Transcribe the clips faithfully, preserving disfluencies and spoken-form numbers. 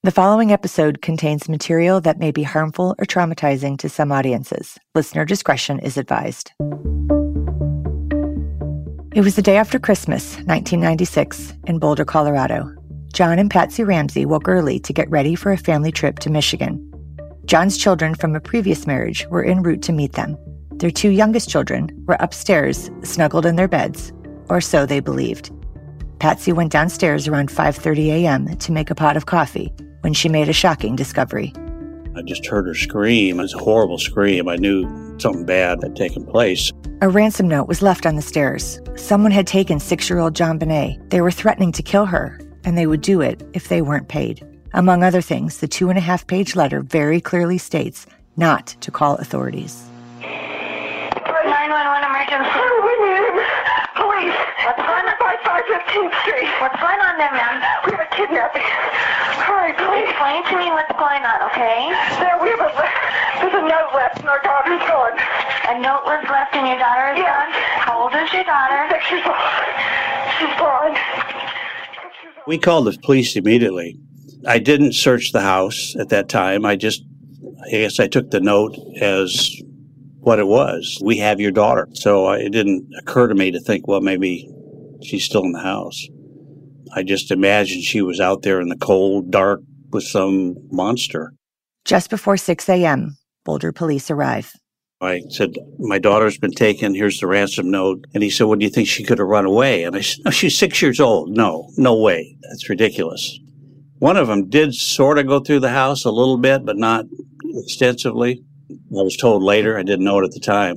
The following episode contains material that may be harmful or traumatizing to some audiences. Listener discretion is advised. It was the day after Christmas, nineteen ninety-six, in Boulder, Colorado. John and Patsy Ramsey woke early to get ready for a family trip to Michigan. John's children from a previous marriage were en route to meet them. Their two youngest children were upstairs, snuggled in their beds, or so they believed. Patsy went downstairs around five thirty a.m. to make a pot of coffee when she made a shocking discovery. I just heard her scream. It was a horrible scream. I knew something bad had taken place. A ransom note was left on the stairs. Someone had taken six-year-old JonBenét. They were threatening to kill her, and they would do it if they weren't paid. Among other things, the two-and-a-half-page letter very clearly states not to call authorities. nine one one emergency. Police. What's going on? five fifteenth Street. What's going on there, ma'am? We have a kidnapping. Hurry, please. Explain to me what's going on, okay? There, we have a, there's a note left and our daughter's gone. A note was left and your daughter is Yeah. gone? How old is your daughter? Six years old. She's gone. We called the police immediately. I didn't search the house at that time. I just, I guess I took the note as what it was. We have your daughter. So it didn't occur to me to think, well, maybe she's still in the house. I just imagined she was out there in the cold, dark with some monster. Just before six a.m., Boulder police arrive. I said, my daughter's been taken. Here's the ransom note. And he said, well, do you think she could have run away? And I said, no, she's six years old. No, no way. That's ridiculous. One of them did sort of go through the house a little bit, but not extensively. I was told later. I didn't know it at the time.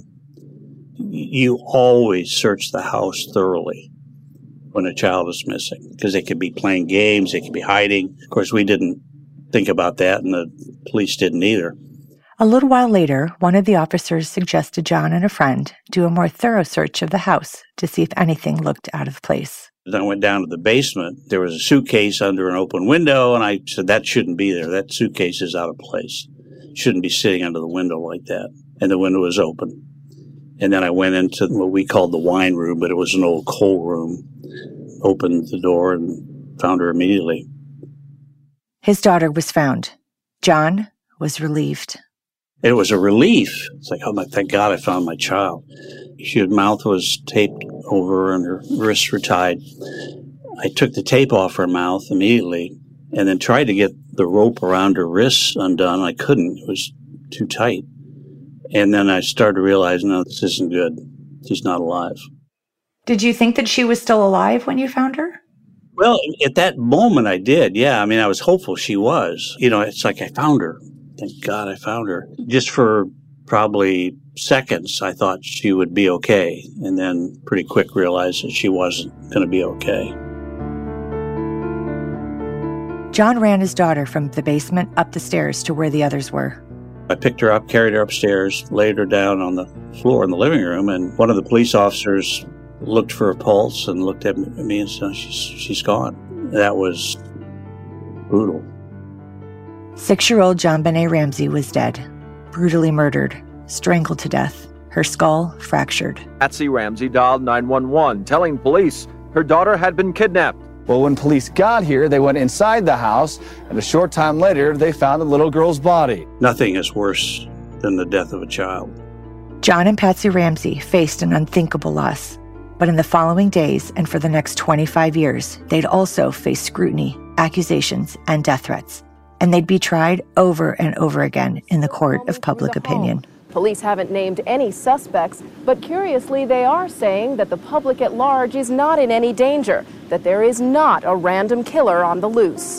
You always search the house thoroughly when a child is missing, because they could be playing games, they could be hiding. Of course, we didn't think about that, and the police didn't either. A little while later, one of the officers suggested John and a friend do a more thorough search of the house to see if anything looked out of place. Then I went down to the basement. There was a suitcase under an open window, and I said, that shouldn't be there. That suitcase is out of place. It shouldn't be sitting under the window like that. And the window was open. And then I went into what we called the wine room, but it was an old coal room. Opened the door and found her immediately. His daughter was found. John was relieved. It was a relief. It's like, oh my, thank God I found my child. Her mouth was taped over and her wrists were tied. I took the tape off her mouth immediately and then tried to get the rope around her wrists undone. I couldn't. It was too tight. And then I started to realize, no, this isn't good. She's not alive. Did you think that she was still alive when you found her? Well, at that moment I did, yeah. I mean, I was hopeful she was. You know, it's like I found her. Thank God I found her. Just for probably seconds, I thought she would be okay. And then pretty quick realized that she wasn't going to be okay. John ran his daughter from the basement up the stairs to where the others were. I picked her up, carried her upstairs, laid her down on the floor in the living room, and one of the police officers looked for a pulse and looked at me and said, she's, she's gone. That was brutal. Six-year-old JonBenét Ramsey was dead, brutally murdered, strangled to death, her skull fractured. Patsy Ramsey dialed nine one one, telling police her daughter had been kidnapped. Well, when police got here, they went inside the house, and a short time later, they found a little girl's body. Nothing is worse than the death of a child. John and Patsy Ramsey faced an unthinkable loss. But in the following days and for the next twenty-five years, they'd also face scrutiny, accusations, and death threats. And they'd be tried over and over again in the court of public opinion. Police haven't named any suspects, but curiously they are saying that the public at large is not in any danger, that there is not a random killer on the loose.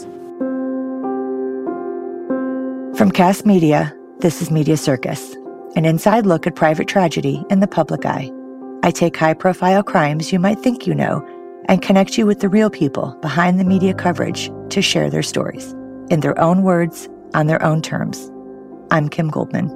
From Cass Media, this is Media Circus, an inside look at private tragedy in the public eye. I take high-profile crimes you might think you know and connect you with the real people behind the media coverage to share their stories, in their own words, on their own terms. I'm Kim Goldman.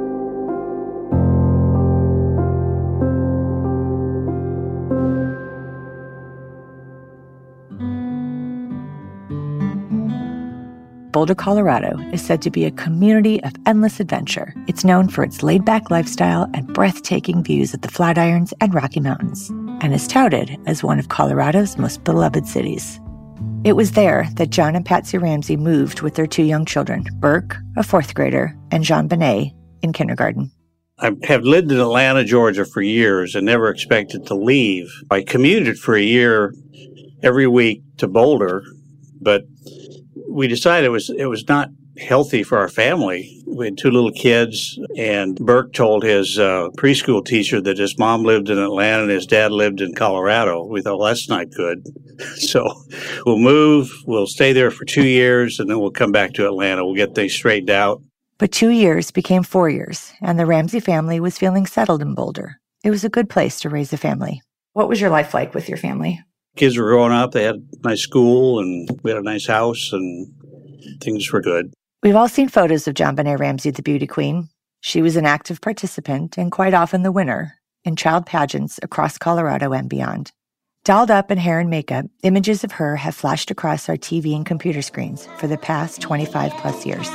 Boulder, Colorado is said to be a community of endless adventure. It's known for its laid-back lifestyle and breathtaking views of the Flatirons and Rocky Mountains, and is touted as one of Colorado's most beloved cities. It was there that John and Patsy Ramsey moved with their two young children, Burke, a fourth grader, and JonBenét in kindergarten. I have lived in Atlanta, Georgia for years and never expected to leave. I commuted for a year every week to Boulder, but we decided it was it was not healthy for our family. We had two little kids, and Burke told his uh, preschool teacher that his mom lived in Atlanta and his dad lived in Colorado. We thought, well, that's not good. So we'll move, we'll stay there for two years, and then we'll come back to Atlanta. We'll get things straightened out. But two years became four years, and the Ramsey family was feeling settled in Boulder. It was a good place to raise a family. What was your life like with your family? Kids were growing up. They had a nice school, and we had a nice house, and things were good. We've all seen photos of JonBenét Ramsey, the beauty queen. She was an active participant, and quite often the winner, in child pageants across Colorado and beyond. Dolled up in hair and makeup, images of her have flashed across our T V and computer screens for the past twenty-five plus years.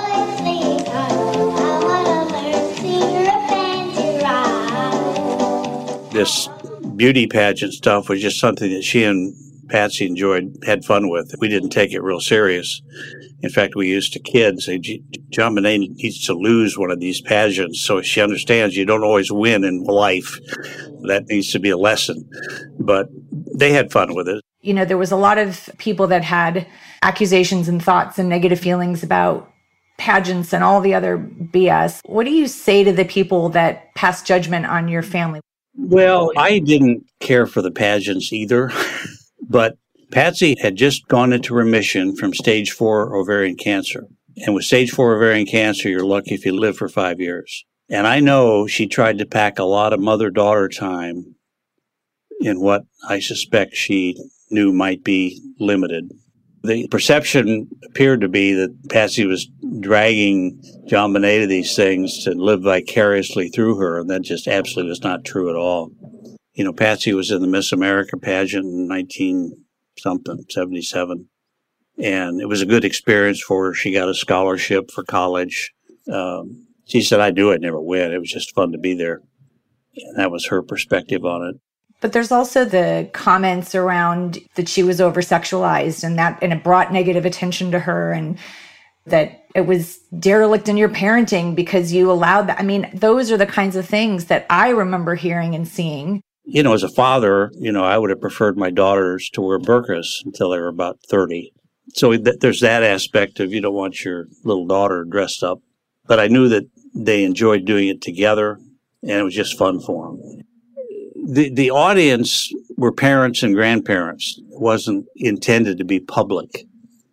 This beauty pageant stuff was just something that she and Patsy enjoyed, had fun with. We didn't take it real serious. In fact, we used to kid say, JonBenét needs to lose one of these pageants so she understands you don't always win in life. That needs to be a lesson. But they had fun with it. You know, there was a lot of people that had accusations and thoughts and negative feelings about pageants and all the other B S. What do you say to the people that pass judgment on your family? Well, I didn't care for the pageants either, but Patsy had just gone into remission from stage four ovarian cancer. And with stage four ovarian cancer, you're lucky if you live for five years. And I know she tried to pack a lot of mother-daughter time in what I suspect she knew might be limited. The perception appeared to be that Patsy was dragging JonBenét to these things to live vicariously through her, and that just absolutely was not true at all. You know, Patsy was in the Miss America pageant in nineteen something, seventy-seven, and it was a good experience for her. She got a scholarship for college. Um, she said, I knew I'd never win. It was just fun to be there. And that was her perspective on it. But there's also the comments around that she was over-sexualized and that, and it brought negative attention to her, and that it was derelict in your parenting because you allowed that. I mean, those are the kinds of things that I remember hearing and seeing. You know, as a father, you know, I would have preferred my daughters to wear burqas until they were about thirty. So th- there's that aspect of you don't want your little daughter dressed up. But I knew that they enjoyed doing it together, and it was just fun for them. The the audience were parents and grandparents. It wasn't intended to be public.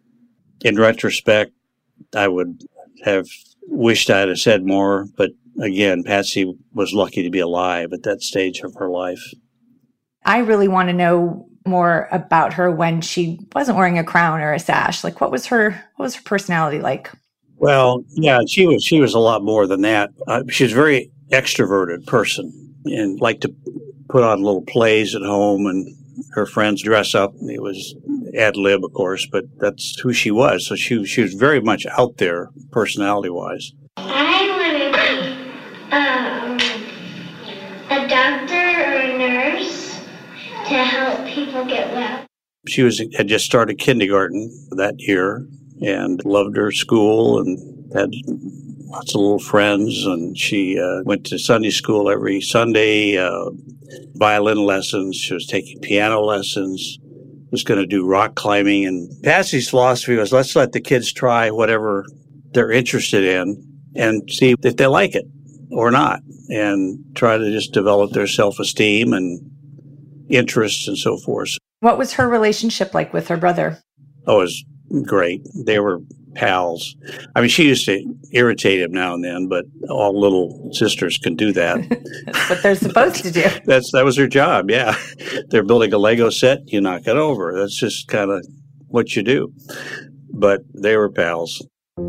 In retrospect, I would have wished I'd have said more, but again, Patsy was lucky to be alive at that stage of her life. I really want to know more about her when she wasn't wearing a crown or a sash. Like, what was her what was her personality like? Well, yeah, she was she was a lot more than that. Uh, she was a very extroverted person and liked to put on little plays at home, and her friends dress up. It was ad lib, of course, but that's who she was. So she she was very much out there, personality wise. I want to be um, a doctor or a nurse to help people get well. She was had just started kindergarten that year and loved her school and had lots of little friends. And she uh, went to Sunday school every Sunday, uh, violin lessons. She was taking piano lessons, was going to do rock climbing. And Patsy's philosophy was, let's let the kids try whatever they're interested in and see if they like it or not, and try to just develop their self-esteem and interests and so forth. What was her relationship like with her brother? Oh, it was great. They were pals. I mean, she used to irritate him now and then, but all little sisters can do that. That's what they're supposed to do. That's that was her job, yeah. They're building a Lego set, you knock it over. That's just kind of what you do. But they were pals.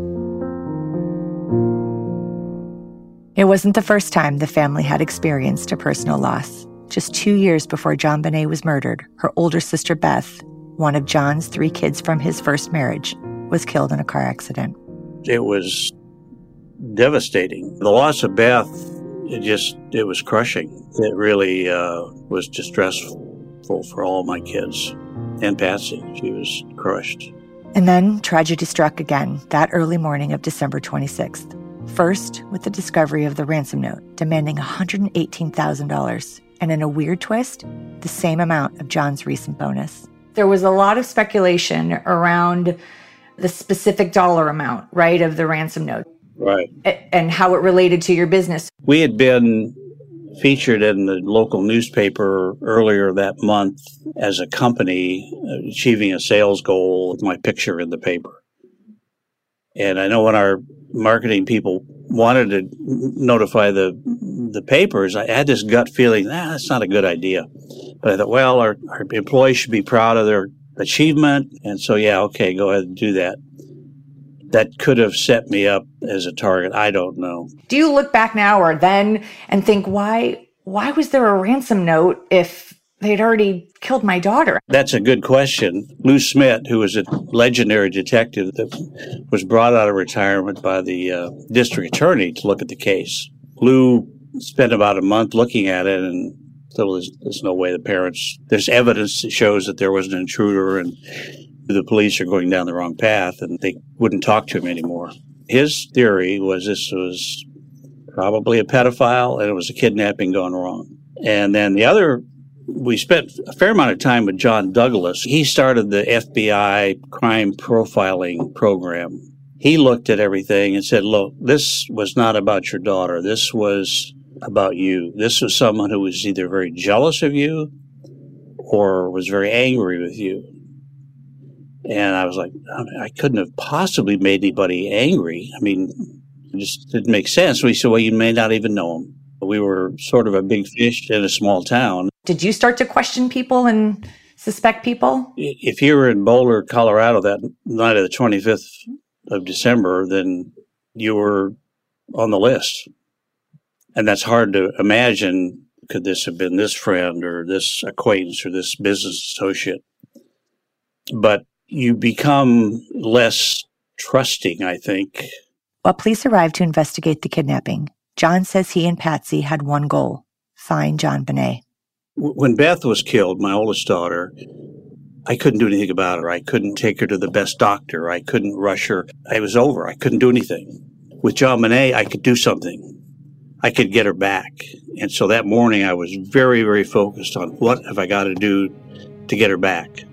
It wasn't the first time the family had experienced a personal loss. Just two years before JonBenét was murdered, her older sister Beth, one of John's three kids from his first marriage, was killed in a car accident. It was devastating. The loss of Beth, it just, it was crushing. It really uh, was distressful for all my kids. and Patsy. She was crushed. And then tragedy struck again that early morning of December twenty-sixth. First, with the discovery of the ransom note, demanding one hundred eighteen thousand dollars. And in a weird twist, the same amount of John's recent bonus. There was a lot of speculation around the specific dollar amount, right, of the ransom note. Right. And how it related to your business. We had been featured in the local newspaper earlier that month as a company achieving a sales goal with my picture in the paper. And I know when our marketing people wanted to notify the the papers, I had this gut feeling, ah, that's not a good idea. But I thought, well, our, our employees should be proud of their achievement. And so, yeah, okay, go ahead and do that. That could have set me up as a target. I don't know. Do you look back now or then and think, why why was there a ransom note if they'd already killed my daughter? That's a good question. Lou Smith, who was a legendary detective that was brought out of retirement by the uh, district attorney to look at the case. Lou spent about a month looking at it, and so there's, there's no way the parents, there's evidence that shows that there was an intruder and the police are going down the wrong path, and they wouldn't talk to him anymore. His theory was this was probably a pedophile and it was a kidnapping gone wrong. And then the other, we spent a fair amount of time with John Douglas. He started the F B I crime profiling program. He looked at everything and said, look, this was not about your daughter. This was about you. This was someone who was either very jealous of you or was very angry with you. And I was like, I couldn't have possibly made anybody angry. I mean, it just didn't make sense. We said, well, you may not even know him. We were sort of a big fish in a small town. Did you start to question people and suspect people? If you were in Boulder, Colorado that night of the twenty-fifth of December, then you were on the list. And that's hard to imagine. Could this have been this friend or this acquaintance or this business associate? But you become less trusting, I think. While police arrived to investigate the kidnapping, John says he and Patsy had one goal: find JonBenét. When Beth was killed, my oldest daughter, I couldn't do anything about her. I couldn't take her to the best doctor. I couldn't rush her. It was over. I couldn't do anything. With JonBenét, I could do something. I could get her back. And so that morning, I was very, very focused on what have I got to do to get her back.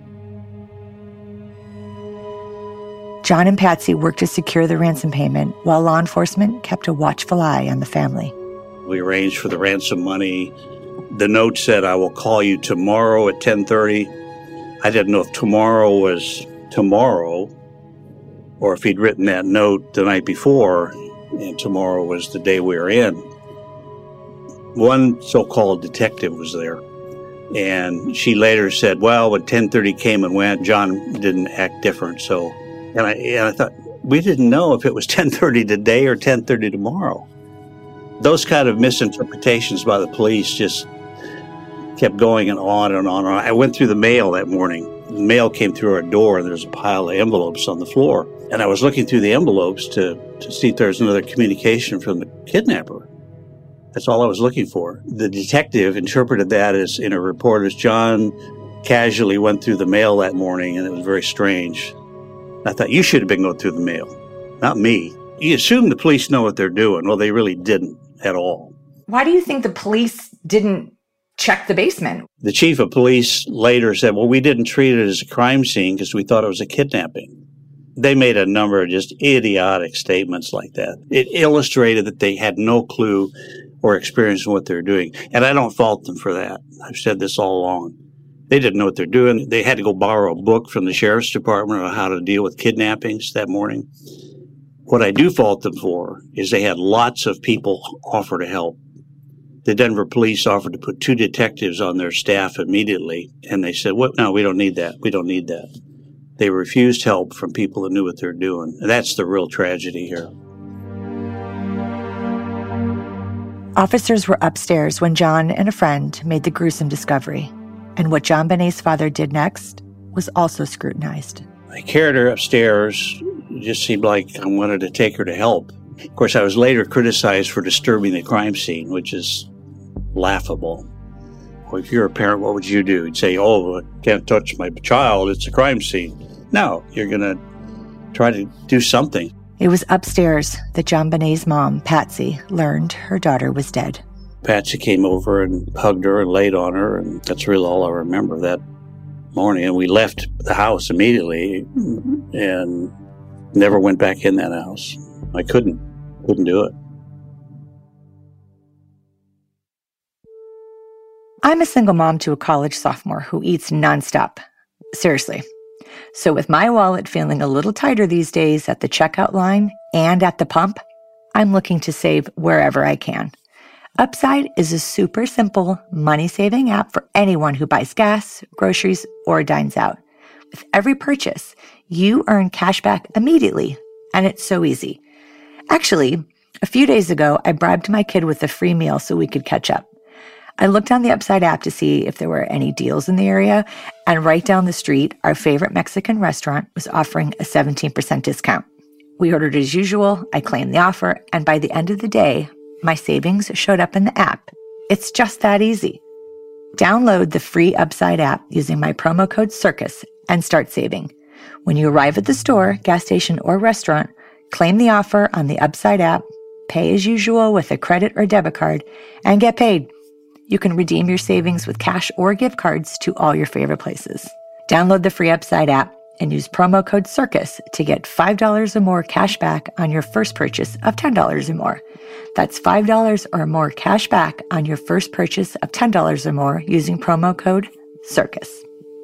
John and Patsy worked to secure the ransom payment while law enforcement kept a watchful eye on the family. We arranged for the ransom money. The note said, I will call you tomorrow at ten thirty. I didn't know if tomorrow was tomorrow or if he'd written that note the night before and tomorrow was the day we were in. One so-called detective was there, and she later said, well, when ten thirty came and went, John didn't act different, so... And I, and I thought, we didn't know if it was ten thirty today or ten thirty tomorrow. Those kind of misinterpretations by the police just kept going and on and on and on. I went through the mail that morning. The mail came through our door, and there's a pile of envelopes on the floor. And I was looking through the envelopes to, to see if there was another communication from the kidnapper. That's all I was looking for. The detective interpreted that as, in a report, as John casually went through the mail that morning, and it was very strange. I thought, you should have been going through the mail, not me. You assume the police know what they're doing. Well, they really didn't at all. Why do you think the police didn't check the basement? The chief of police later said, well, we didn't treat it as a crime scene because we thought it was a kidnapping. They made a number of just idiotic statements like that. It illustrated that they had no clue or experience in what they're doing. And I don't fault them for that. I've said this all along. They didn't know what they're doing. They had to go borrow a book from the sheriff's department on how to deal with kidnappings that morning. What I do fault them for is they had lots of people offer to help. The Denver police offered to put two detectives on their staff immediately, and they said, "What? No, we don't need that. We don't need that." They refused help from people that knew what they're doing. And that's the real tragedy here. Officers were upstairs when John and a friend made the gruesome discovery. And what JonBenét's father did next was also scrutinized. I carried her upstairs. It just seemed like I wanted to take her to help. Of course, I was later criticized for disturbing the crime scene, which is laughable. Well, if you're a parent, what would you do? You'd say, oh, I can't touch my child. It's a crime scene. No, you're going to try to do something. It was upstairs that JonBenét's mom, Patsy, learned her daughter was dead. Patsy came over and hugged her and laid on her, and that's really all I remember that morning. And we left the house immediately and never went back in that house. I couldn't, couldn't do it. I'm a single mom to a college sophomore who eats nonstop. Seriously. So with my wallet feeling a little tighter these days at the checkout line and at the pump, I'm looking to save wherever I can. Upside is a super simple money-saving app for anyone who buys gas, groceries, or dines out. With every purchase, you earn cash back immediately, and it's so easy. Actually, a few days ago, I bribed my kid with a free meal so we could catch up. I looked on the Upside app to see if there were any deals in the area, and right down the street, our favorite Mexican restaurant was offering a seventeen percent discount. We ordered as usual, I claimed the offer, and by the end of the day, my savings showed up in the app. It's just that easy. Download the free Upside app using my promo code CIRCUS and start saving. When you arrive at the store, gas station, or restaurant, claim the offer on the Upside app, pay as usual with a credit or debit card, and get paid. You can redeem your savings with cash or gift cards to all your favorite places. Download the free Upside app and use promo code CIRCUS to get five dollars or more cash back on your first purchase of ten dollars or more. That's five dollars or more cash back on your first purchase of ten dollars or more using promo code CIRCUS.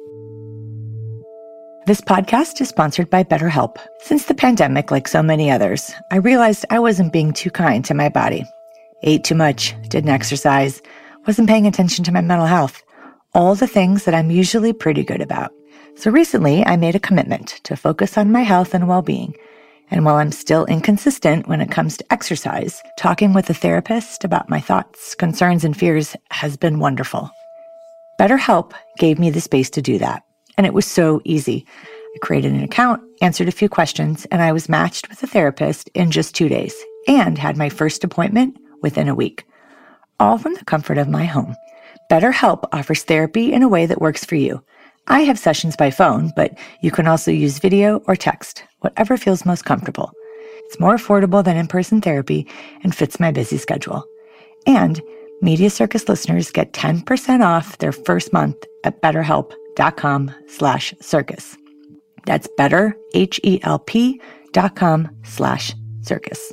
This podcast is sponsored by BetterHelp. Since the pandemic, like so many others, I realized I wasn't being too kind to my body. Ate too much, didn't exercise, wasn't paying attention to my mental health, all the things that I'm usually pretty good about. So recently, I made a commitment to focus on my health and well-being. And while I'm still inconsistent when it comes to exercise, talking with a therapist about my thoughts, concerns, and fears has been wonderful. BetterHelp gave me the space to do that, and it was so easy. I created an account, answered a few questions, and I was matched with a therapist in just two days and had my first appointment within a week. All from the comfort of my home. BetterHelp offers therapy in a way that works for you. I have sessions by phone, but you can also use video or text, whatever feels most comfortable. It's more affordable than in-person therapy and fits my busy schedule. And Media Circus listeners get ten percent off their first month at betterhelp.com slash circus. That's better, H-E-L-P dot com slash circus.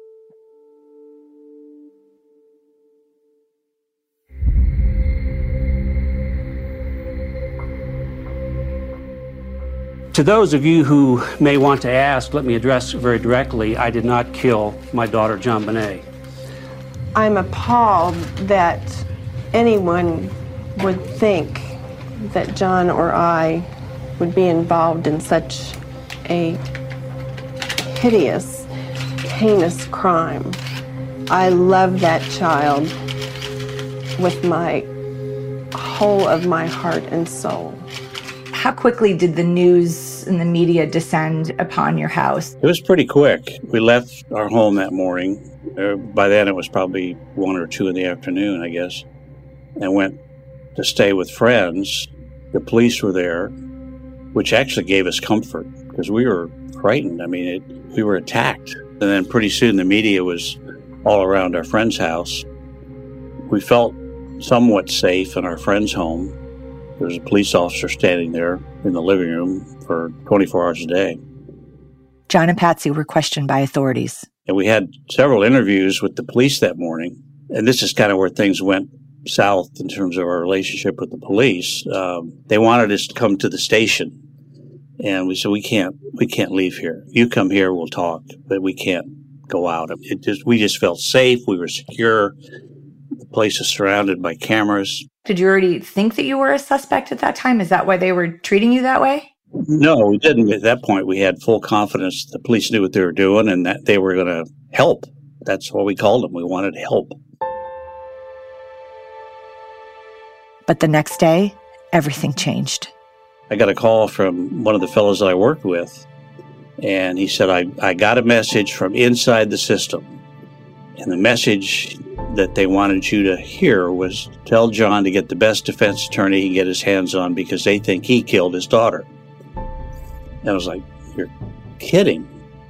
To those of you who may want to ask, let me address very directly, I did not kill my daughter, JonBenét. I'm appalled that anyone would think that John or I would be involved in such a hideous, heinous crime. I love that child with my whole of my heart and soul. How quickly did the news and the media descend upon your house? It was pretty quick. We left our home that morning. Uh, by then it was probably one or two in the afternoon, I guess, and went to stay with friends. The police were there, which actually gave us comfort because we were frightened. I mean, it, we were attacked. And then pretty soon the media was all around our friend's house. We felt somewhat safe in our friend's home. There was a police officer standing there in the living room for twenty-four hours a day. John and Patsy were questioned by authorities. And we had several interviews with the police that morning. And this is kind of where things went south in terms of our relationship with the police. Um, they wanted us to come to the station. And we said, we can't, we can't leave here. You come here, we'll talk, but we can't go out. It just, we just felt safe. We were secure. The place is surrounded by cameras. Did you already think that you were a suspect at that time? Is that why they were treating you that way? No, we didn't. At that point, we had full confidence the police knew what they were doing and that they were going to help. That's what we called them. We wanted help. But the next day, everything changed. I got a call from one of the fellows that I worked with, and he said, I, I got a message from inside the system. And the message that they wanted you to hear was tell John to get the best defense attorney he can get his hands on because they think he killed his daughter. And I was like, you're kidding.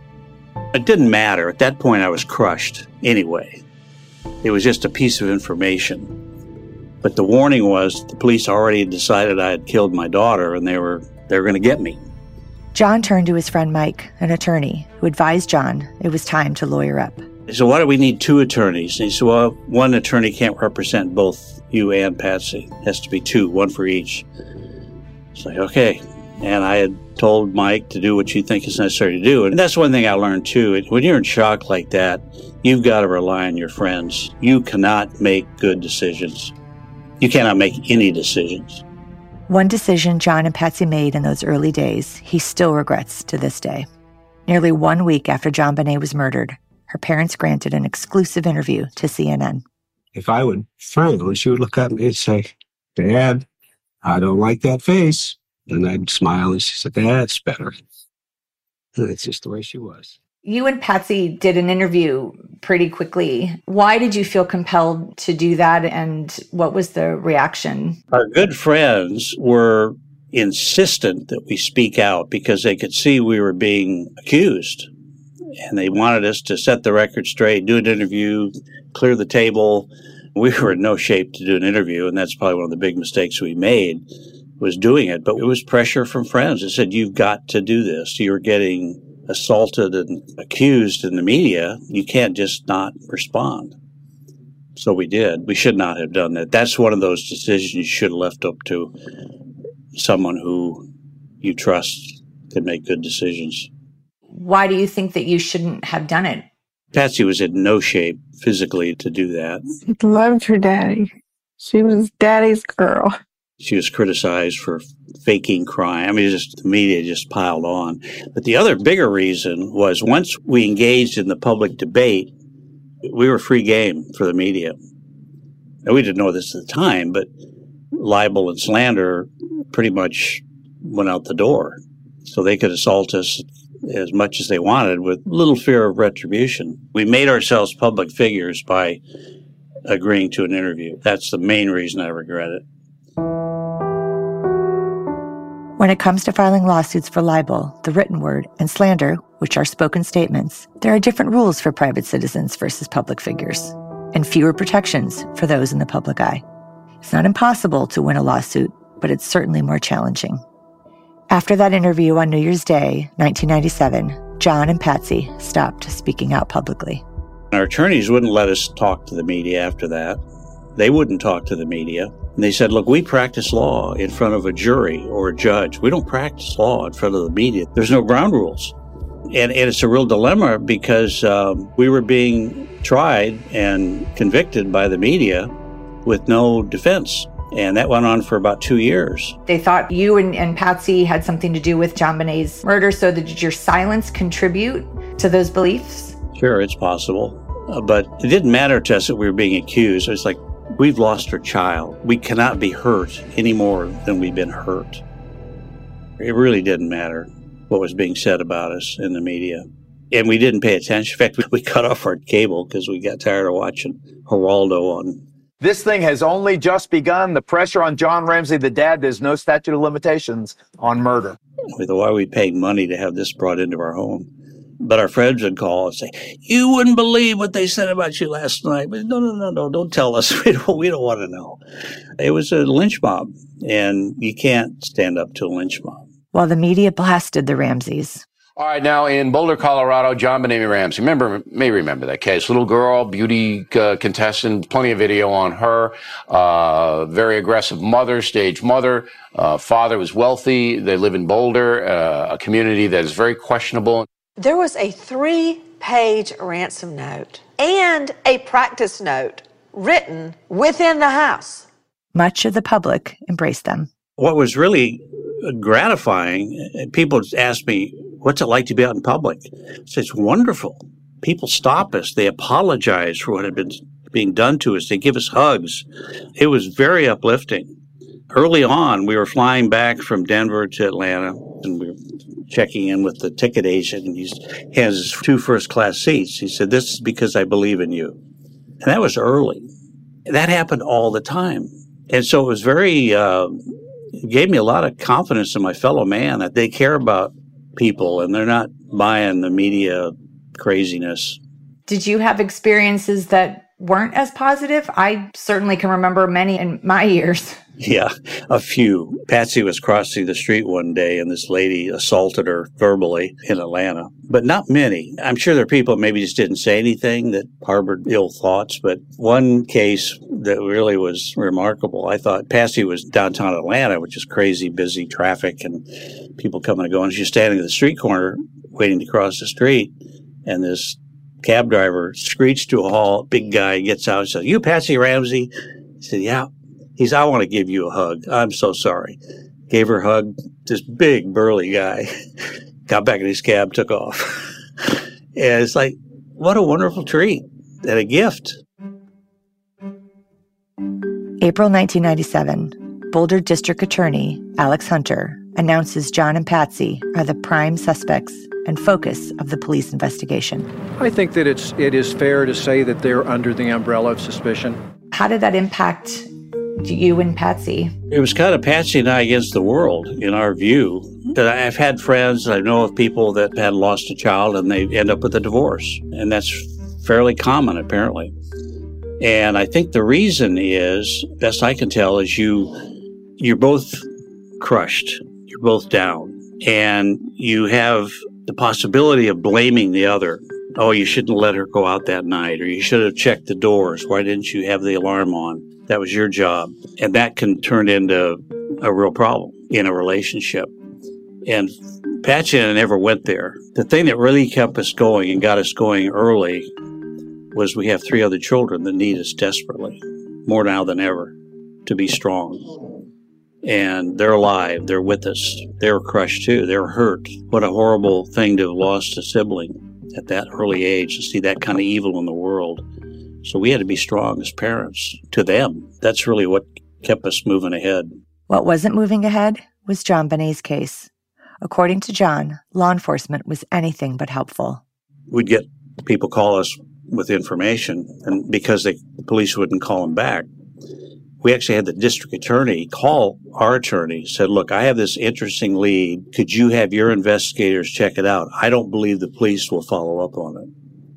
It didn't matter. At that point, I was crushed anyway. It was just a piece of information. But the warning was the police already decided I had killed my daughter, and they were they were going to get me. John turned to his friend Mike, an attorney, who advised John it was time to lawyer up. He said, why do we need two attorneys? And he said, well, one attorney can't represent both you and Patsy. It has to be two, one for each. It's like, okay. And I had told Mike to do what you think is necessary to do. And that's one thing I learned, too. When you're in shock like that, you've got to rely on your friends. You cannot make good decisions. You cannot make any decisions. One decision John and Patsy made in those early days, he still regrets to this day. Nearly one week after JonBenét was murdered, her parents granted an exclusive interview to C N N. If I would frown, she would look at me and say, Dad, I don't like that face. And I'd smile and she said, that's better. And that's just the way she was. You and Patsy did an interview pretty quickly. Why did you feel compelled to do that, and what was the reaction? Our good friends were insistent that we speak out because they could see we were being accused. And they wanted us to set the record straight, do an interview, clear the table. We were in no shape to do an interview, and that's probably one of the big mistakes we made, was doing it. But it was pressure from friends that said, you've got to do this. You're getting assaulted and accused in the media. You can't just not respond. So we did. We should not have done that. That's one of those decisions you should have left up to someone who you trust can make good decisions. Why do you think that you shouldn't have done it? Patsy was in no shape physically to do that. She loved her daddy. She was daddy's girl. She was criticized for faking crime. I mean, just the media just piled on. But the other bigger reason was once we engaged in the public debate, we were free game for the media. And we didn't know this at the time, but libel and slander pretty much went out the door. So they could assault us as much as they wanted with little fear of retribution. We made ourselves public figures by agreeing to an interview. That's the main reason I regret it. When it comes to filing lawsuits for libel, the written word, and slander, which are spoken statements, there are different rules for private citizens versus public figures, and fewer protections for those in the public eye. It's not impossible to win a lawsuit, but it's certainly more challenging. After that interview on New Year's Day, nineteen ninety-seven, John and Patsy stopped speaking out publicly. Our attorneys wouldn't let us talk to the media after that. They wouldn't talk to the media. And they said, look, we practice law in front of a jury or a judge. We don't practice law in front of the media. There's no ground rules. And, and it's a real dilemma because um, we were being tried and convicted by the media with no defense. And that went on for about two years. They thought you and, and Patsy had something to do with JonBenét's murder, so did your silence contribute to those beliefs? Sure, it's possible. Uh, but it didn't matter to us that we were being accused. It's like, we've lost our child. We cannot be hurt any more than we've been hurt. It really didn't matter what was being said about us in the media. And we didn't pay attention. In fact, we, we cut off our cable because we got tired of watching Geraldo on. This thing has only just begun. The pressure on John Ramsey, the dad, there's no statute of limitations on murder. Why are we paying money to have this brought into our home? But our friends would call and say, you wouldn't believe what they said about you last night. But no, no, no, no, don't tell us. We don't, we don't want to know. It was a lynch mob, and you can't stand up to a lynch mob. While the media blasted the Ramseys. All right, now in Boulder, Colorado, JonBenét Ramsey. Remember, may remember that case. Little girl, beauty uh, contestant, plenty of video on her. Uh, very aggressive mother, stage mother. Uh, father was wealthy. They live in Boulder, uh, a community that is very questionable. There was a three-page ransom note and a practice note written within the house. Much of the public embraced them. What was really gratifying, people asked me, what's it like to be out in public? I said, it's wonderful. People stop us. They apologize for what had been being done to us. They give us hugs. It was very uplifting. Early on, we were flying back from Denver to Atlanta, and we were checking in with the ticket agent, and he hands us two first-class seats. He said, this is because I believe in you. And that was early. That happened all the time. And so it was very, uh, it gave me a lot of confidence in my fellow man that they care about people and they're not buying the media craziness. Did you have experiences that weren't as positive? I certainly can remember many in my years. Yeah, a few. Patsy was crossing the street one day and this lady assaulted her verbally in Atlanta, but not many. I'm sure there are people maybe just didn't say anything that harbored ill thoughts, but one case that really was remarkable, I thought Patsy was downtown Atlanta, which is crazy, busy traffic and people coming and going. She's standing at the street corner waiting to cross the street, and this cab driver screeched to a halt. Big guy gets out and says, "You Patsy Ramsey?" He said, "Yeah." He said, "I want to give you a hug. I'm so sorry." Gave her a hug. This big, burly guy got back in his cab, took off. And it's like, what a wonderful treat and a gift. April nineteen ninety-seven, Boulder District Attorney Alex Hunter announces John and Patsy are the prime suspects and focus of the police investigation. I think that it's it is fair to say that they're under the umbrella of suspicion. How did that impact you and Patsy? It was kind of Patsy and I against the world, in our view. I've had friends, I know of people that had lost a child and they end up with a divorce. And that's fairly common, apparently. And I think the reason is, best I can tell, is you, you're both crushed. You're both down. And you have the possibility of blaming the other. Oh, you shouldn't let her go out that night, or you should have checked the doors. Why didn't you have the alarm on? That was your job. And that can turn into a real problem in a relationship. And Patsy and I never went there. The thing that really kept us going and got us going early was we have three other children that need us desperately, more now than ever, to be strong. And they're alive. They're with us. They were crushed too. They were hurt. What a horrible thing to have lost a sibling at that early age, to see that kind of evil in the world. So we had to be strong as parents to them. That's really what kept us moving ahead. What wasn't moving ahead was John Bonet's case. According to John, law enforcement was anything but helpful. We'd get people call us with information, and because they, the police wouldn't call them back, we actually had the district attorney call our attorney, said, "Look, I have this interesting lead. Could you have your investigators check it out? I don't believe the police will follow up on it."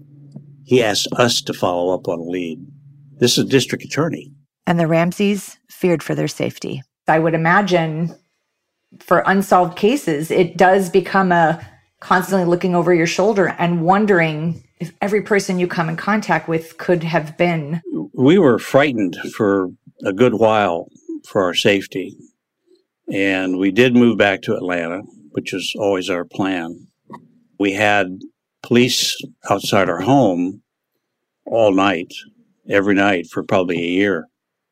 He asked us to follow up on a lead. This is a district attorney. And the Ramseys feared for their safety. I would imagine for unsolved cases, it does become a constantly looking over your shoulder and wondering if every person you come in contact with could have been. We were frightened for a good while for our safety. And we did move back to Atlanta, which was always our plan. We had police outside our home all night, every night for probably a year.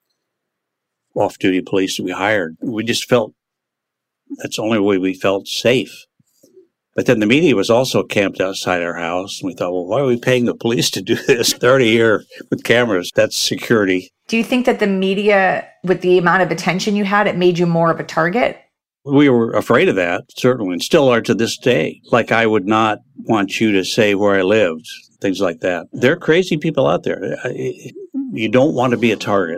Off-duty police that we hired. We just felt that's the only way we felt safe. But then the media was also camped outside our house. And we thought, well, why are we paying the police to do this? They're already here with cameras. That's security. Do you think that the media, with the amount of attention you had, it made you more of a target? We were afraid of that, certainly, and still are to this day. Like, I would not want you to say where I lived, things like that. There are crazy people out there. You don't want to be a target.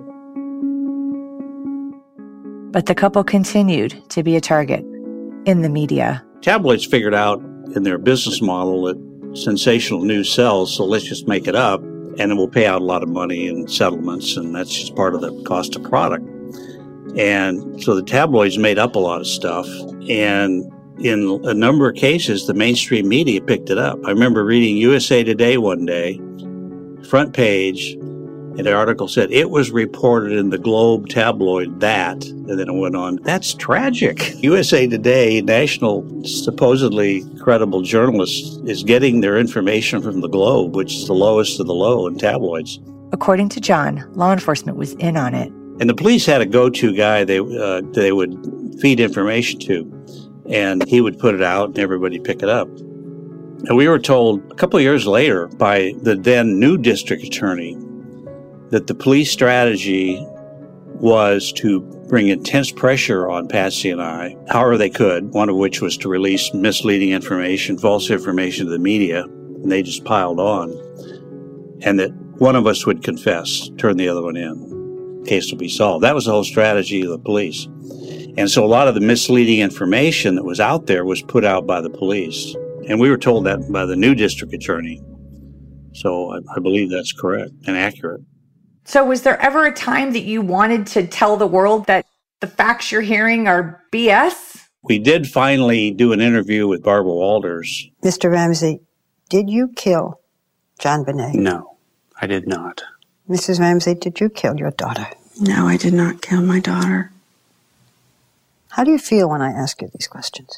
But the couple continued to be a target in the media. Tabloids figured out in their business model that sensational news sells, so let's just make it up, and it will pay out a lot of money in settlements, and that's just part of the cost of product. And so the tabloids made up a lot of stuff, and in a number of cases, the mainstream media picked it up. I remember reading U S A Today one day, front page, and the article said, "It was reported in the Globe tabloid that," and then it went on. That's tragic. U S A Today, national, supposedly credible journalist, is getting their information from the Globe, which is the lowest of the low in tabloids. According to John, law enforcement was in on it. And the police had a go-to guy they uh, they would feed information to, and he would put it out and everybody pick it up. And we were told a couple of years later by the then new district attorney that the police strategy was to bring intense pressure on Patsy and I, however they could, one of which was to release misleading information, false information to the media, and they just piled on. And that one of us would confess, turn the other one in. Case will be solved. That was the whole strategy of the police. And so a lot of the misleading information that was out there was put out by the police. And we were told that by the new district attorney. So I, I believe that's correct and accurate. So was there ever a time that you wanted to tell the world that the facts you're hearing are B S? We did finally do an interview with Barbara Walters. Mister Ramsey, did you kill JonBenét? No, I did not. Missus Ramsey, did you kill your daughter? No, I did not kill my daughter. How do you feel when I ask you these questions?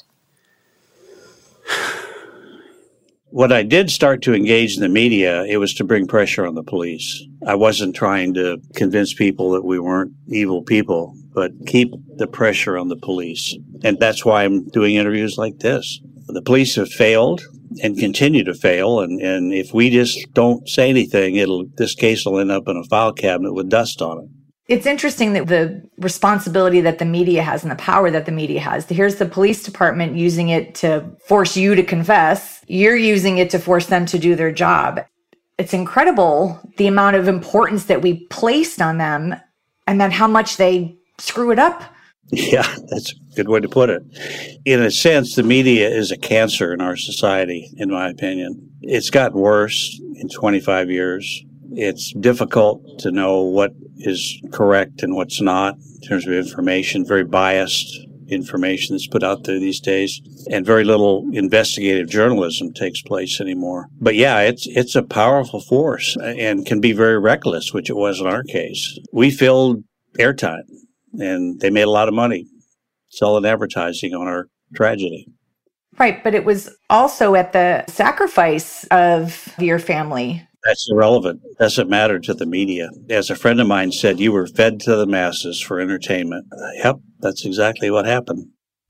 When I did start to engage in the media, it was to bring pressure on the police. I wasn't trying to convince people that we weren't evil people, but keep the pressure on the police. And that's why I'm doing interviews like this. The police have failed and continue to fail, and, and if we just don't say anything, it'll this case will end up in a file cabinet with dust on it. It's interesting that the responsibility that the media has and the power that the media has. Here's the police department using it to force you to confess. You're using it to force them to do their job. It's incredible the amount of importance that we placed on them and then how much they screw it up. Yeah, that's a good way to put it. In a sense, the media is a cancer in our society, in my opinion. It's gotten worse in twenty-five years. It's difficult to know what is correct and what's not in terms of information, very biased information that's put out there these days, and very little investigative journalism takes place anymore. But yeah, it's it's a powerful force and can be very reckless, which it was in our case. We filled airtime, and they made a lot of money selling advertising on our tragedy. Right, but it was also at the sacrifice of your family. That's irrelevant. Doesn't matter to the media. As a friend of mine said, you were fed to the masses for entertainment. Yep, that's exactly what happened.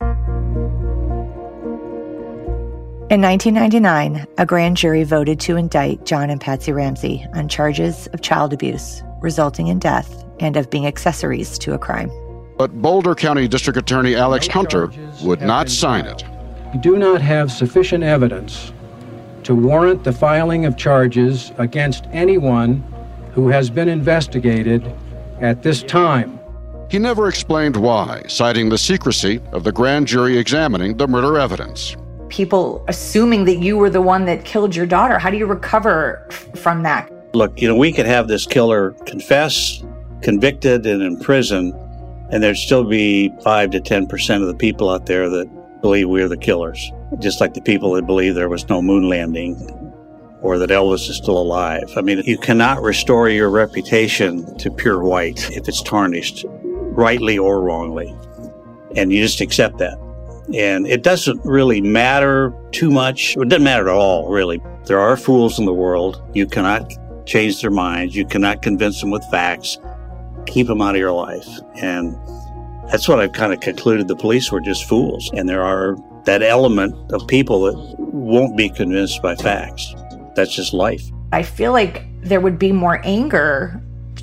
In nineteen ninety-nine, a grand jury voted to indict John and Patsy Ramsey on charges of child abuse, resulting in death, and of being accessories to a crime. But Boulder County District Attorney Alex Hunter would not sign it. We do not have sufficient evidence to warrant the filing of charges against anyone who has been investigated at this time. He never explained why, citing the secrecy of the grand jury examining the murder evidence. People assuming that you were the one that killed your daughter. How do you recover f- from that? Look, you know, we could have this killer confess, convicted, and in prison, and there'd still be five to ten percent of the people out there that believe we're the killers. Just like the people that believe there was no moon landing or that Elvis is still alive. I mean, you cannot restore your reputation to pure white if it's tarnished, rightly or wrongly. And you just accept that. And it doesn't really matter too much. It doesn't matter at all, really. There are fools in the world. You cannot change their minds. You cannot convince them with facts. Keep them out of your life. And that's what I've kind of concluded. The police were just fools. And there are that element of people that won't be convinced by facts. That's just life. I feel like there would be more anger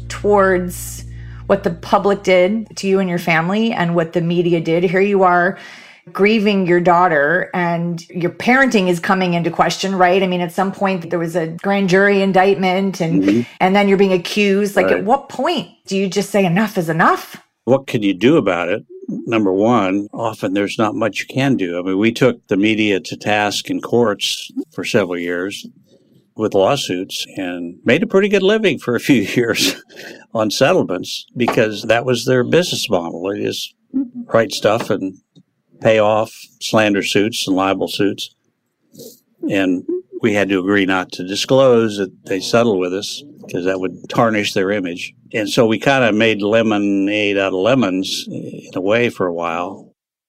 towards what the public did to you and your family and what the media did. Here you are grieving your daughter and your parenting is coming into question, right? I mean, at some point there was a grand jury indictment and, mm-hmm. and then you're being accused. Like, right. At what point do you just say enough is enough? What can you do about it? Number one, often there's not much you can do. I mean, we took the media to task in courts for several years with lawsuits and made a pretty good living for a few years on settlements because that was their business model. They just write stuff and pay off slander suits and libel suits. And we had to agree not to disclose that they settled with us because that would tarnish their image. And so we kind of made lemonade out of lemons in a way for a while.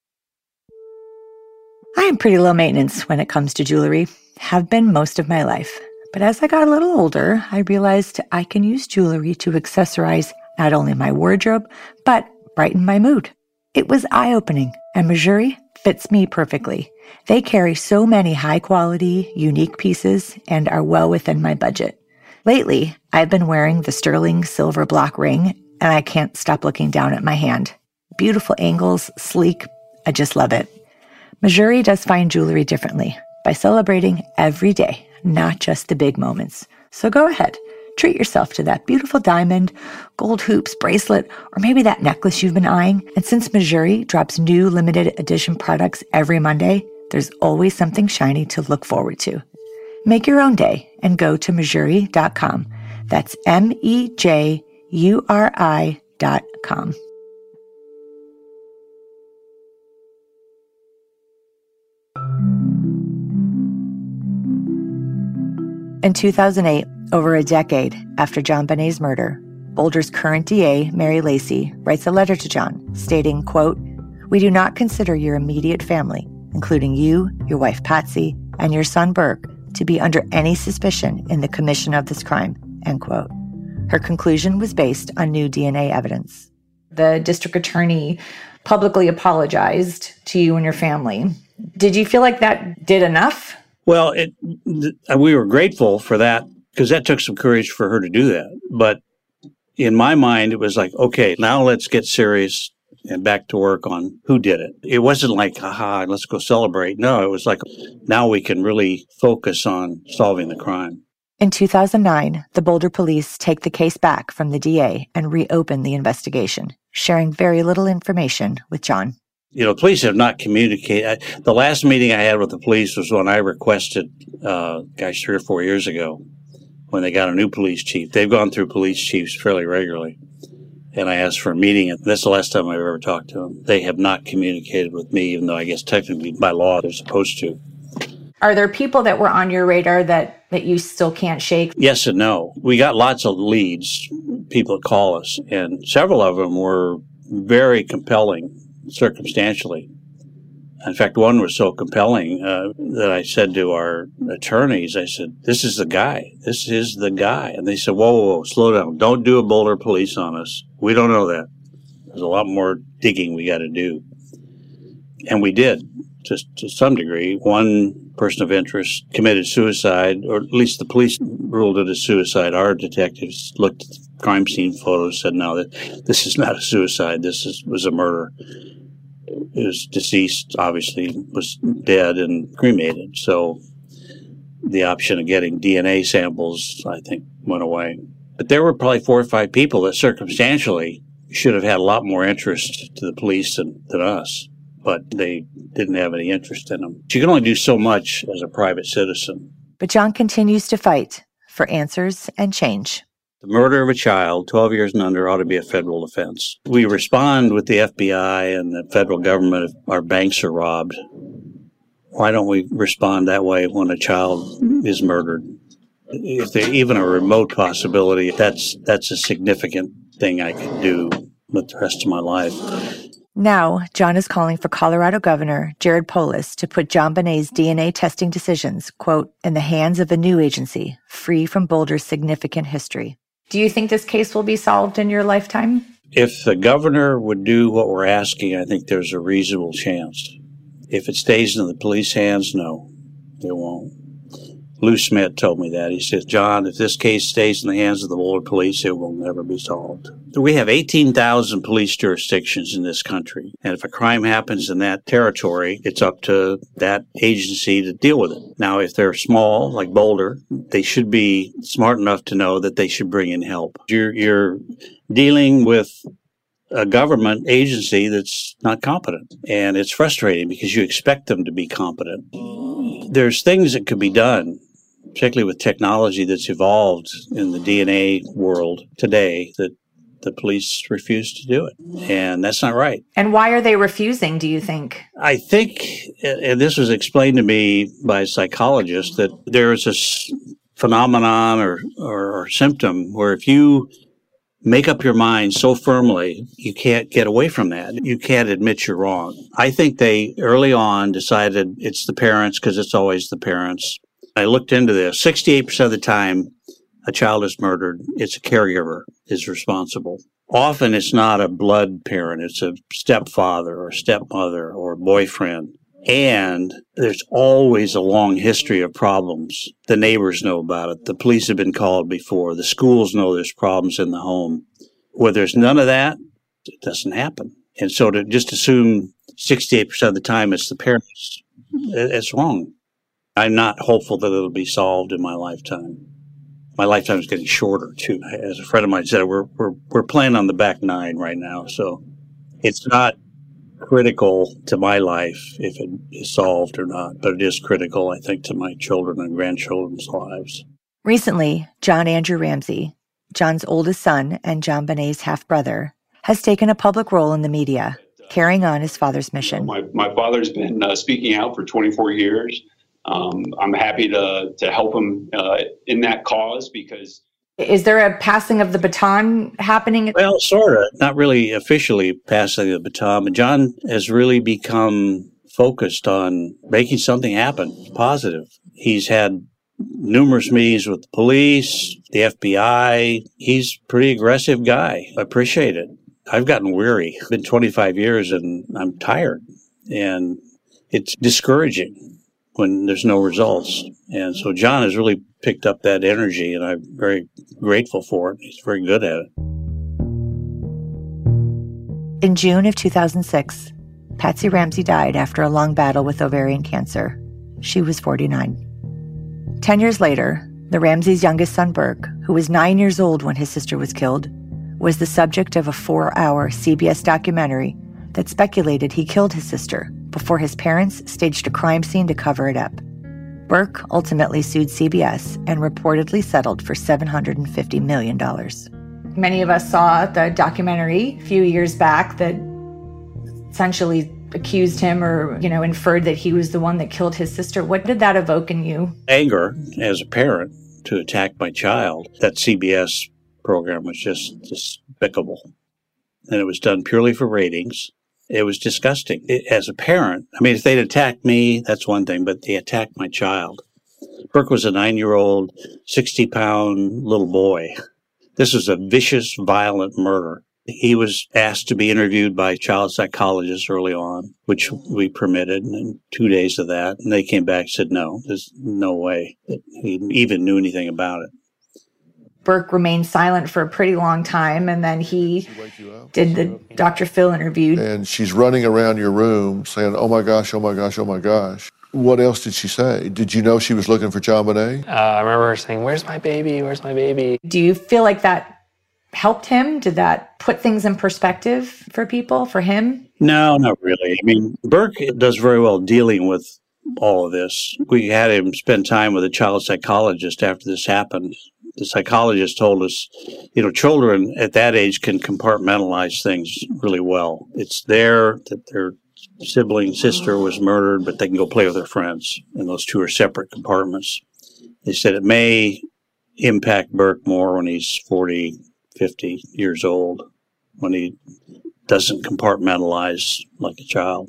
I am pretty low maintenance when it comes to jewelry, have been most of my life. But as I got a little older, I realized I can use jewelry to accessorize not only my wardrobe, but brighten my mood. It was eye-opening, and Mejuri fits me perfectly. They carry so many high-quality, unique pieces and are well within my budget. Lately, I've been wearing the sterling silver block ring, and I can't stop looking down at my hand. Beautiful angles, sleek, I just love it. Mejuri does fine jewelry differently by celebrating every day, not just the big moments. So go ahead, Treat yourself to that beautiful diamond, gold hoops, bracelet, or maybe that necklace you've been eyeing. And since Mejuri drops new limited edition products every Monday, there's always something shiny to look forward to. Make your own day and go to mejuri dot com. That's M E J U R I dot com. In two thousand eight, over a decade after JonBenet's murder, Boulder's current D A, Mary Lacy, writes a letter to John stating, quote, "We do not consider your immediate family, including you, your wife Patsy, and your son Burke, to be under any suspicion in the commission of this crime," end quote. Her conclusion was based on new D N A evidence. The district attorney publicly apologized to you and your family. Did you feel like that did enough? Well, it, we were grateful for that because that took some courage for her to do that. But in my mind, it was like, okay, now let's get serious and back to work on who did it. It wasn't like, haha, let's go celebrate. No, it was like, now we can really focus on solving the crime. In two thousand nine, the Boulder police take the case back from the D A and reopen the investigation, sharing very little information with John. You know, police have not communicated. The last meeting I had with the police was when I requested, uh, gosh, three or four years ago, when they got a new police chief. They've gone through police chiefs fairly regularly. And I asked for a meeting, and that's the last time I've ever talked to them. They have not communicated with me, even though I guess technically by law they're supposed to. Are there people that were on your radar that, that you still can't shake? Yes and no. We got lots of leads, people that call us, and several of them were very compelling circumstantially. In fact, one was so compelling uh, that I said to our attorneys, I said, this is the guy. This is the guy. And they said, whoa, whoa, whoa, slow down. Don't do a Boulder police on us. We don't know that. There's a lot more digging we got to do. And we did, just to some degree. One person of interest committed suicide, or at least the police ruled it as suicide. Our detectives looked at the crime scene photos, said, no, that this is not a suicide. This is, was a murder. It was deceased, obviously, was dead and cremated. So the option of getting D N A samples, I think, went away. But there were probably four or five people that circumstantially should have had a lot more interest to the police than, than us, but they didn't have any interest in them. You can only do so much as a private citizen. But John continues to fight for answers and change. The murder of a child, twelve years and under, ought to be a federal offense. We respond with the F B I and the federal government if our banks are robbed. Why don't we respond that way when a child is murdered? If there's even a remote possibility, that's that's a significant thing I could do with the rest of my life. Now, John is calling for Colorado Governor Jared Polis to put JonBenet's D N A testing decisions, quote, in the hands of a new agency, free from Boulder's significant history. Do you think this case will be solved in your lifetime? If the governor would do what we're asking, I think there's a reasonable chance. If it stays in the police hands, no, it won't. Lou Smith told me that. He says, John, if this case stays in the hands of the Boulder police, it will never be solved. We have eighteen thousand police jurisdictions in this country. And if a crime happens in that territory, it's up to that agency to deal with it. Now, if they're small, like Boulder, they should be smart enough to know that they should bring in help. You're, you're dealing with a government agency that's not competent. And it's frustrating because you expect them to be competent. There's things that could be done, particularly with technology that's evolved in the D N A world today, that the police refuse to do it. And that's not right. And why are they refusing, do you think? I think, and this was explained to me by a psychologist, that there is this phenomenon or, or, or symptom where if you make up your mind so firmly, you can't get away from that. You can't admit you're wrong. I think they early on decided it's the parents because it's always the parents. I looked into this. sixty-eight percent of the time a child is murdered, it's a caregiver is responsible. Often it's not a blood parent. It's a stepfather or stepmother or boyfriend. And there's always a long history of problems. The neighbors know about it. The police have been called before. The schools know there's problems in the home. Where there's none of that, it doesn't happen. And so to just assume sixty-eight percent of the time it's the parents, it's wrong. I'm not hopeful that it'll be solved in my lifetime. My lifetime is getting shorter, too. As a friend of mine said, we're, we're, we're playing on the back nine right now. So it's not critical to my life if it is solved or not, but it is critical, I think, to my children and grandchildren's lives. Recently, John Andrew Ramsey, John's oldest son and John Bonet's half-brother, has taken a public role in the media, carrying on his father's mission. My, my father's been uh, speaking out for twenty-four years. Um, I'm happy to, to help him uh, in that cause because... Is there a passing of the baton happening? Well, sort of. Not really officially passing the baton, but John has really become focused on making something happen, positive. He's had numerous meetings with the police, the F B I. He's a pretty aggressive guy. I appreciate it. I've gotten weary. It's been twenty-five years and I'm tired. And it's discouraging when there's no results. And so John has really picked up that energy, and I'm very grateful for it. He's very good at it. In June of two thousand six, Patsy Ramsey died after a long battle with ovarian cancer. She was forty-nine. Ten years later, the Ramseys' youngest son, Burke, who was nine years old when his sister was killed, was the subject of a four-hour C B S documentary that speculated he killed his sister before his parents staged a crime scene to cover it up. Burke ultimately sued C B S and reportedly settled for seven hundred fifty million dollars. Many of us saw the documentary a few years back that essentially accused him or, you know, inferred that he was the one that killed his sister. What did that evoke in you? Anger as a parent to attack my child. That C B S program was just despicable. And it was done purely for ratings. It was disgusting. It, as a parent, I mean, if they'd attacked me, that's one thing, but they attacked my child. Burke was a nine-year-old, sixty-pound little boy. This was a vicious, violent murder. He was asked to be interviewed by a child psychologist early on, which we permitted, and two days of that. And they came back and said, no, there's no way that he even knew anything about it. Burke remained silent for a pretty long time, and then he did the Doctor Phil interview. And she's running around your room saying, oh my gosh, oh my gosh, oh my gosh. What else did she say? Did you know she was looking for John Bonet? Uh, I remember her saying, where's my baby, where's my baby? Do you feel like that helped him? Did that put things in perspective for people, for him? No, not really. I mean, Burke does very well dealing with all of this. We had him spend time with a child psychologist after this happened. The psychologist told us, you know, children at that age can compartmentalize things really well. It's there that their sibling sister was murdered, but they can go play with their friends, and those two are separate compartments. They said it may impact Burke more when he's forty, fifty years old, when he doesn't compartmentalize like a child.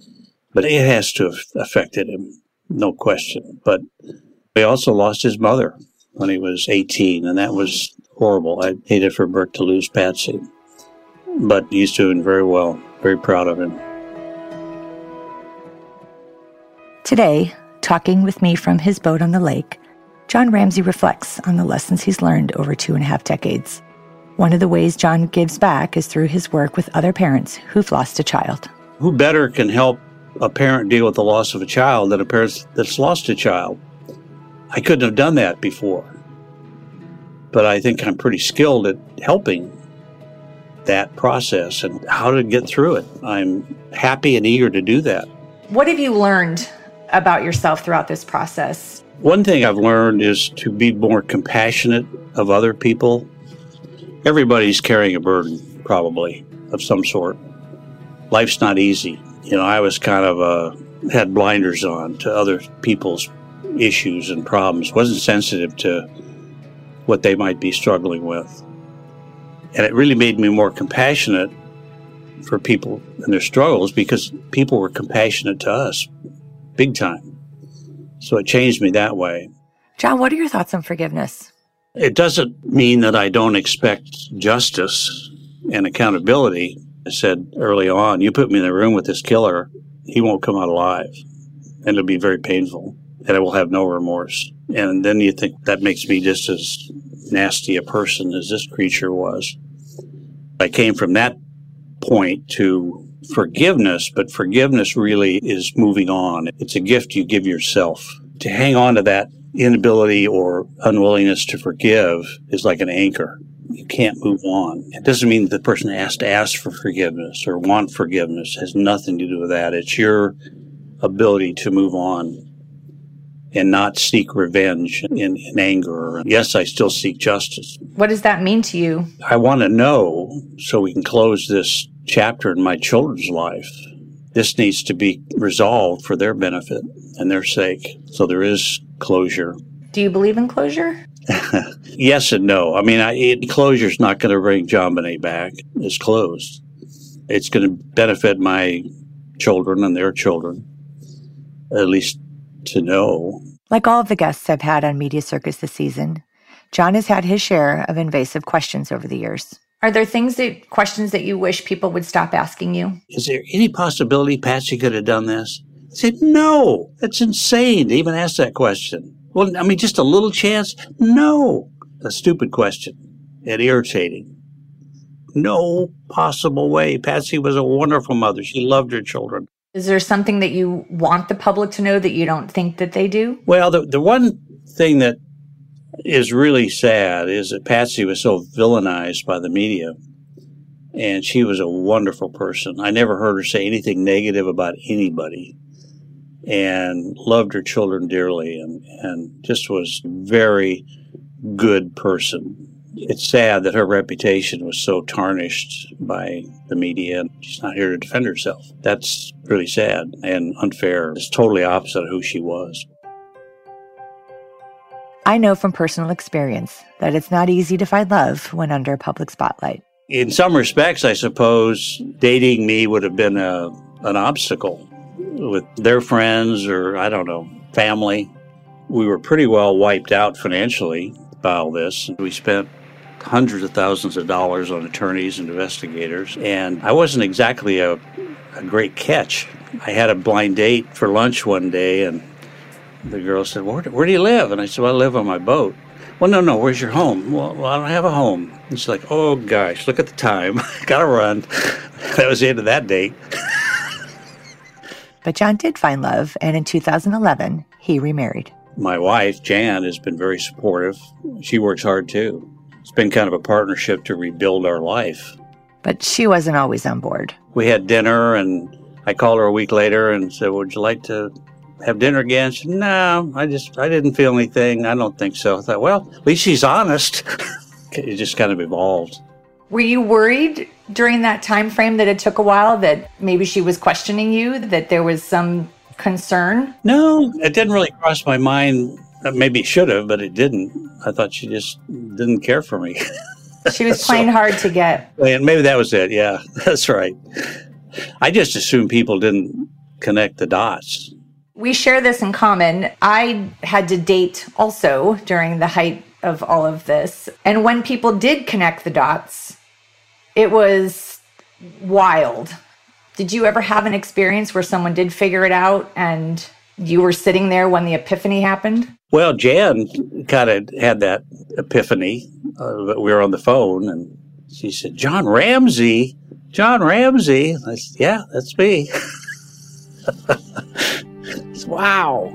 But it has to have affected him, no question. But he also lost his mother when he was eighteen, and that was horrible. I hated for Burke to lose Patsy. But he's doing very well. Very proud of him. Today, talking with me from his boat on the lake, John Ramsey reflects on the lessons he's learned over two and a half decades. One of the ways John gives back is through his work with other parents who've lost a child. Who better can help a parent deal with the loss of a child than a parent that's lost a child? I couldn't have done that before, but I think I'm pretty skilled at helping that process and how to get through it. I'm happy and eager to do that. What have you learned about yourself throughout this process? One thing I've learned is to be more compassionate of other people. Everybody's carrying a burden, probably, of some sort. Life's not easy. You know, I was kind of uh, had blinders on to other people's issues and problems, wasn't sensitive to what they might be struggling with. And it really made me more compassionate for people and their struggles because people were compassionate to us, big time. So it changed me that way. John, what are your thoughts on forgiveness? It doesn't mean that I don't expect justice and accountability. I said early on, you put me in the room with this killer, he won't come out alive. And it'll be very painful. And I will have no remorse. And then you think that makes me just as nasty a person as this creature was. I came from that point to forgiveness, but forgiveness really is moving on. It's a gift you give yourself. To hang on to that inability or unwillingness to forgive is like an anchor. You can't move on. It doesn't mean that the person has to ask for forgiveness or want forgiveness. It has nothing to do with that. It's your ability to move on and not seek revenge in, in anger. Yes, I still seek justice. What does that mean to you? I want to know so we can close this chapter in my children's life. This needs to be resolved for their benefit and their sake. So there is closure. Do you believe in closure? Yes and no. I mean, I, it, closure's not going to bring JonBenét back. It's closed. It's going to benefit my children and their children, at least to know. Like all of the guests I've had on Media Circus this season, John has had his share of invasive questions over the years. Are there things that, questions that you wish people would stop asking you? Is there any possibility Patsy could have done this? I said, no, that's insane to even ask that question. Well, I mean, just a little chance? No. A stupid question and irritating. No possible way. Patsy was a wonderful mother. She loved her children. Is there something that you want the public to know that you don't think that they do? Well, the, the one thing that is really sad is that Patsy was so villainized by the media, and she was a wonderful person. I never heard her say anything negative about anybody, and loved her children dearly, and, and just was a very good person. It's sad that her reputation was so tarnished by the media, and she's not here to defend herself. That's really sad and unfair. It's totally opposite of who she was. I know from personal experience that it's not easy to find love when under a public spotlight. In some respects, I suppose dating me would have been a, an obstacle with their friends or, I don't know, family. We were pretty well wiped out financially by all this. We spent hundreds of thousands of dollars on attorneys and investigators, and I wasn't exactly a, a great catch. I had a blind date for lunch one day, and the girl said, where, where do you live? And I said, well, I live on my boat. Well, no, no, where's your home? Well, well, I don't have a home. And she's like, oh, gosh, look at the time. Gotta run. That was the end of that date. But John did find love, and in two thousand eleven, he remarried. My wife, Jan, has been very supportive. She works hard, too. It's been kind of a partnership to rebuild our life. But she wasn't always on board. We had dinner, and I called her a week later and said, would you like to have dinner again? She said, no, I just, I didn't feel anything. I don't think so. I thought, well, at least she's honest. It just kind of evolved. Were you worried during that time frame that it took a while that maybe she was questioning you, that there was some concern? No, it didn't really cross my mind. Maybe it should have, but it didn't. I thought she just didn't care for me. She was playing so hard to get. And maybe that was it. Yeah, that's right. I just assumed people didn't connect the dots. We share this in common. I had to date also during the height of all of this. And when people did connect the dots, it was wild. Did you ever have an experience where someone did figure it out and you were sitting there when the epiphany happened? Well, Jan kind of had that epiphany. Uh, we were on the phone, and she said, John Ramsey? John Ramsey? I said, yeah, that's me. Wow.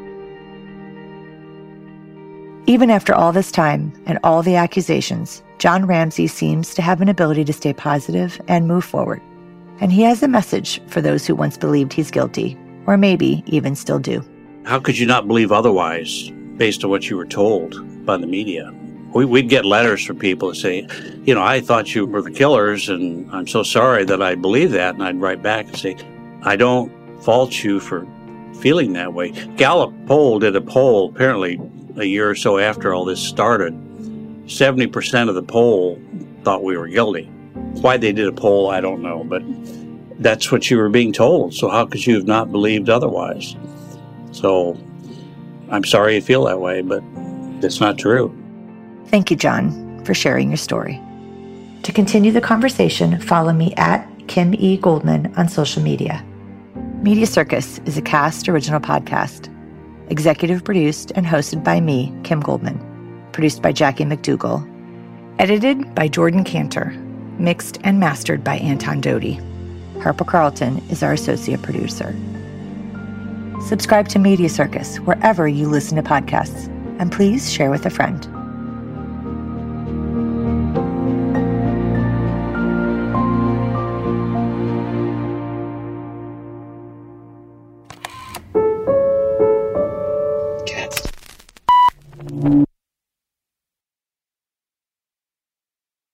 Even after all this time and all the accusations, John Ramsey seems to have an ability to stay positive and move forward. And he has a message for those who once believed he's guilty, or maybe even still do. How could you not believe otherwise based on what you were told by the media? We, we'd get letters from people that say, you know, I thought you were the killers, and I'm so sorry that I believe that. And I'd write back and say, I don't fault you for feeling that way. Gallup poll did a poll apparently a year or so after all this started. seventy percent of the poll thought we were guilty. Why they did a poll, I don't know, but that's what you were being told. So how could you have not believed otherwise? So I'm sorry you feel that way, but it's not true. Thank you, John, for sharing your story. To continue the conversation, follow me at Kim E. Goldman on social media. Media Circus is a Cast original podcast. Executive produced and hosted by me, Kim Goldman. Produced by Jackie McDougall. Edited by Jordan Cantor. Mixed and mastered by Anton Doty. Harper Carlton is our associate producer. Subscribe to Media Circus wherever you listen to podcasts, and please share with a friend.